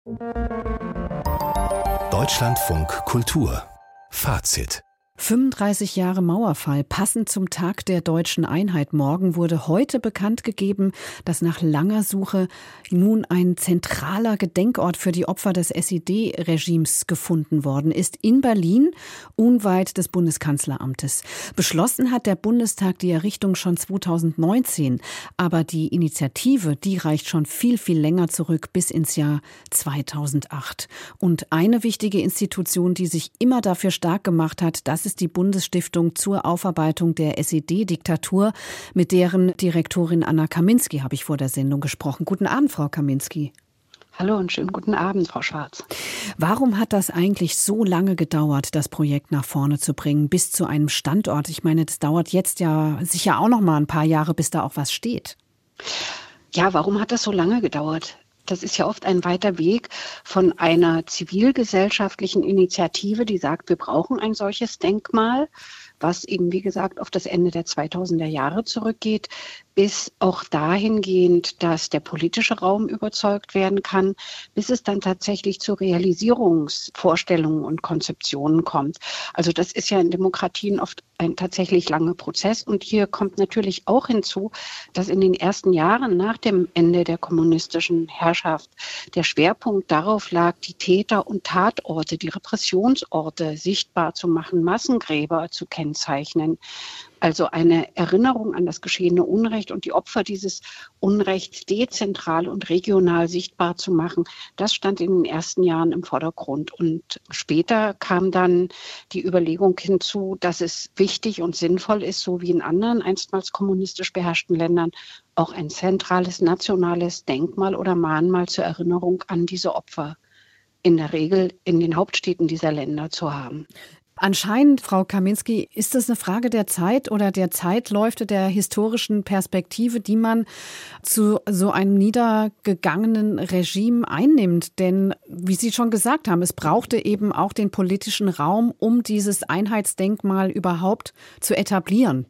Deutschlandfunk Kultur Fazit 35 Jahre Mauerfall, passend zum Tag der deutschen Einheit morgen, wurde heute bekannt gegeben, dass nach langer Suche nun ein zentraler Gedenkort für die Opfer des SED-Regimes gefunden worden ist, in Berlin, unweit des Bundeskanzleramtes. Beschlossen hat der Bundestag die Errichtung schon 2019, aber die Initiative, die reicht schon viel, viel länger zurück, bis ins Jahr 2008. Und eine wichtige Institution, die sich immer dafür stark gemacht hat, das ist die Bundesstiftung zur Aufarbeitung der SED-Diktatur. Mit deren Direktorin Anna Kaminski habe ich vor der Sendung gesprochen. Guten Abend, Frau Kaminski. Hallo und schönen guten Abend, Frau Schwarz. Warum hat das eigentlich so lange gedauert, das Projekt nach vorne zu bringen, bis zu einem Standort? Ich meine, das dauert jetzt ja sicher auch noch mal ein paar Jahre, bis da auch was steht. Ja, warum hat das so lange gedauert? Das ist ja oft ein weiter Weg von einer zivilgesellschaftlichen Initiative, die sagt, wir brauchen ein solches Denkmal, was eben, wie gesagt, auf das Ende der 2000er Jahre zurückgeht, bis auch dahingehend, dass der politische Raum überzeugt werden kann, bis es dann tatsächlich zu Realisierungsvorstellungen und Konzeptionen kommt. Also das ist ja in Demokratien oft ein tatsächlich langer Prozess. Und hier kommt natürlich auch hinzu, dass in den ersten Jahren nach dem Ende der kommunistischen Herrschaft der Schwerpunkt darauf lag, die Täter und Tatorte, die Repressionsorte sichtbar zu machen, Massengräber zu kennzeichnen. Also eine Erinnerung an das geschehene Unrecht und die Opfer dieses Unrechts dezentral und regional sichtbar zu machen, das stand in den ersten Jahren im Vordergrund. Und später kam dann die Überlegung hinzu, dass es wichtig und sinnvoll ist, so wie in anderen einstmals kommunistisch beherrschten Ländern, auch ein zentrales nationales Denkmal oder Mahnmal zur Erinnerung an diese Opfer in der Regel in den Hauptstädten dieser Länder zu haben. Anscheinend, Frau Kaminski, ist es eine Frage der Zeit oder der Zeitläufe der historischen Perspektive, die man zu so einem niedergegangenen Regime einnimmt. Denn, wie Sie schon gesagt haben, es brauchte eben auch den politischen Raum, um dieses Einheitsdenkmal überhaupt zu etablieren.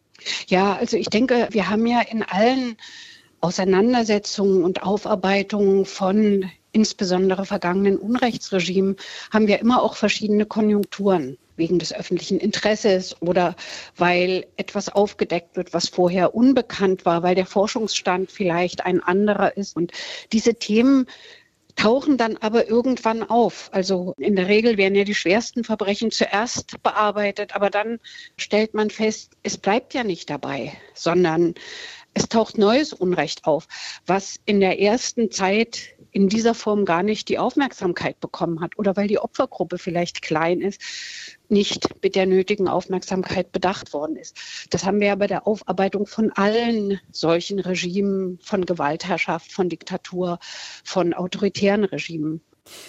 Ja, also ich denke, wir haben ja in allen Auseinandersetzungen und Aufarbeitungen von insbesondere vergangenen Unrechtsregimen haben wir immer auch verschiedene Konjunkturen wegen des öffentlichen Interesses oder weil etwas aufgedeckt wird, was vorher unbekannt war, weil der Forschungsstand vielleicht ein anderer ist. Und diese Themen tauchen dann aber irgendwann auf. Also in der Regel werden ja die schwersten Verbrechen zuerst bearbeitet, aber dann stellt man fest, es bleibt ja nicht dabei, sondern es taucht neues Unrecht auf, was in der ersten Zeit in dieser Form gar nicht die Aufmerksamkeit bekommen hat oder weil die Opfergruppe vielleicht klein ist, nicht mit der nötigen Aufmerksamkeit bedacht worden ist. Das haben wir ja bei der Aufarbeitung von allen solchen Regimen, von Gewaltherrschaft, von Diktatur, von autoritären Regimen.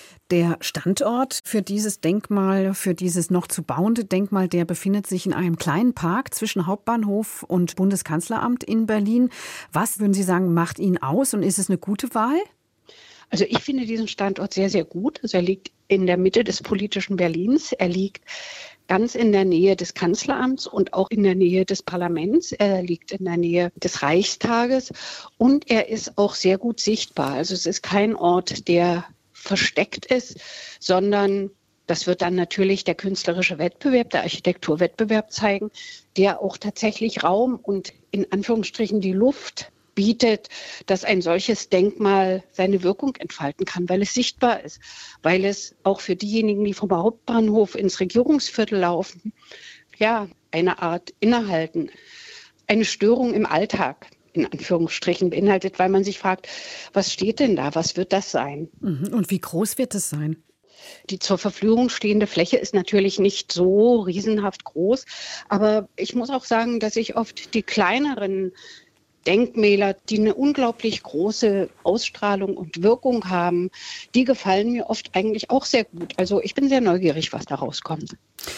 Der Standort für dieses Denkmal, für dieses noch zu bauende Denkmal, der befindet sich in einem kleinen Park zwischen Hauptbahnhof und Bundeskanzleramt in Berlin. Was, würden Sie sagen, macht ihn aus und ist es eine gute Wahl? Also ich finde diesen Standort sehr, sehr gut. Also er liegt in der Mitte des politischen Berlins. Er liegt ganz in der Nähe des Kanzleramts und auch in der Nähe des Parlaments. Er liegt in der Nähe des Reichstages und er ist auch sehr gut sichtbar. Also es ist kein Ort, der versteckt ist, sondern das wird dann natürlich der künstlerische Wettbewerb, der Architekturwettbewerb zeigen, der auch tatsächlich Raum und in Anführungsstrichen die Luft bietet, dass ein solches Denkmal seine Wirkung entfalten kann, weil es sichtbar ist, weil es auch für diejenigen, die vom Hauptbahnhof ins Regierungsviertel laufen, ja, eine Art Innehalten, eine Störung im Alltag in Anführungsstrichen beinhaltet, weil man sich fragt, was steht denn da, was wird das sein? Und wie groß wird es sein? Die zur Verfügung stehende Fläche ist natürlich nicht so riesenhaft groß, aber ich muss auch sagen, dass ich oft die kleineren Denkmäler, die eine unglaublich große Ausstrahlung und Wirkung haben, die gefallen mir oft eigentlich auch sehr gut. Also ich bin sehr neugierig, was da rauskommt.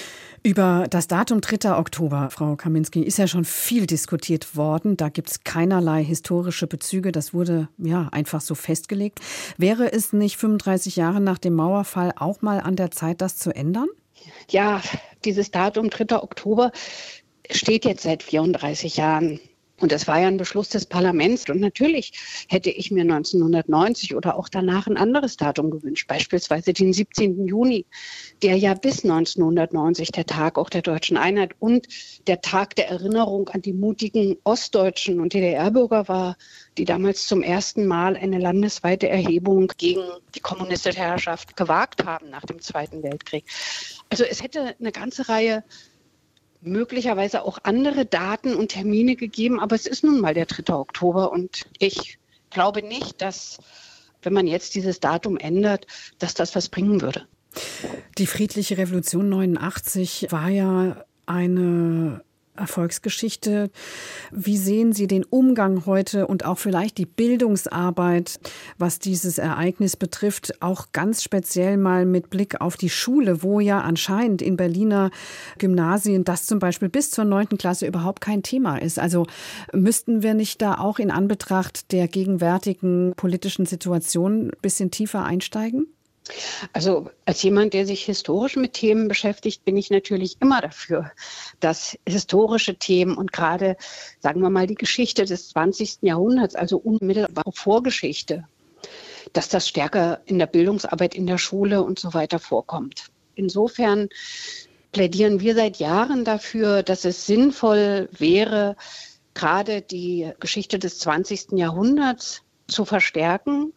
Über das Datum 3. Oktober, Frau Kaminski, ist ja schon viel diskutiert worden. Da gibt es keinerlei historische Bezüge. Das wurde ja einfach so festgelegt. Wäre es nicht 35 Jahre nach dem Mauerfall auch mal an der Zeit, das zu ändern? Ja, dieses Datum 3. Oktober steht jetzt seit 34 Jahren Und das war ja ein Beschluss des Parlaments. Und natürlich hätte ich mir 1990 oder auch danach ein anderes Datum gewünscht, beispielsweise den 17. Juni, der ja bis 1990 der Tag auch der deutschen Einheit und der Tag der Erinnerung an die mutigen ostdeutschen und DDR-Bürger war, die damals zum ersten Mal eine landesweite Erhebung gegen die kommunistische Herrschaft gewagt haben nach dem Zweiten Weltkrieg. Also es hätte eine ganze Reihe möglicherweise auch andere Daten und Termine gegeben, aber es ist nun mal der 3. Oktober und ich glaube nicht, dass, wenn man jetzt dieses Datum ändert, dass das was bringen würde. Die friedliche Revolution 89 war ja eine Erfolgsgeschichte. Wie sehen Sie den Umgang heute und auch vielleicht die Bildungsarbeit, was dieses Ereignis betrifft, auch ganz speziell mal mit Blick auf die Schule, wo ja anscheinend in Berliner Gymnasien das zum Beispiel bis zur 9. Klasse überhaupt kein Thema ist. Also müssten wir nicht da auch in Anbetracht der gegenwärtigen politischen Situation ein bisschen tiefer einsteigen? Also als jemand, der sich historisch mit Themen beschäftigt, bin ich natürlich immer dafür, dass historische Themen und gerade, sagen wir mal, die Geschichte des 20. Jahrhunderts, also unmittelbare Vorgeschichte, dass das stärker in der Bildungsarbeit in der Schule und so weiter vorkommt. Insofern plädieren wir seit Jahren dafür, dass es sinnvoll wäre, gerade die Geschichte des 20. Jahrhunderts zu verstärken.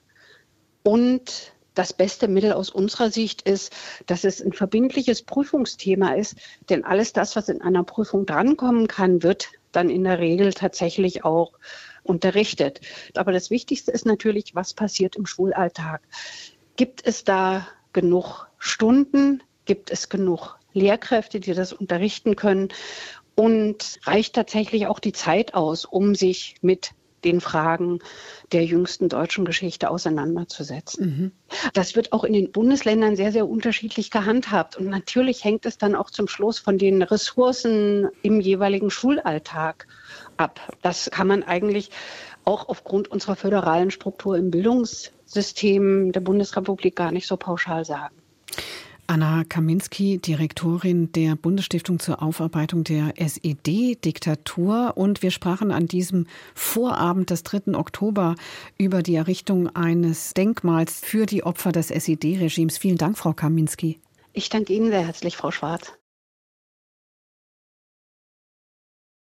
Und das beste Mittel aus unserer Sicht ist, dass es ein verbindliches Prüfungsthema ist. Denn alles das, was in einer Prüfung drankommen kann, wird dann in der Regel tatsächlich auch unterrichtet. Aber das Wichtigste ist natürlich, was passiert im Schulalltag. Gibt es da genug Stunden? Gibt es genug Lehrkräfte, die das unterrichten können? Und reicht tatsächlich auch die Zeit aus, um sich mit den Fragen der jüngsten deutschen Geschichte auseinanderzusetzen. Mhm. Das wird auch in den Bundesländern sehr, sehr unterschiedlich gehandhabt. Und natürlich hängt es dann auch zum Schluss von den Ressourcen im jeweiligen Schulalltag ab. Das kann man eigentlich auch aufgrund unserer föderalen Struktur im Bildungssystem der Bundesrepublik gar nicht so pauschal sagen. Anna Kaminski, Direktorin der Bundesstiftung zur Aufarbeitung der SED-Diktatur. Und wir sprachen an diesem Vorabend des 3. Oktober über die Errichtung eines Denkmals für die Opfer des SED-Regimes. Vielen Dank, Frau Kaminski. Ich danke Ihnen sehr herzlich, Frau Schwarz.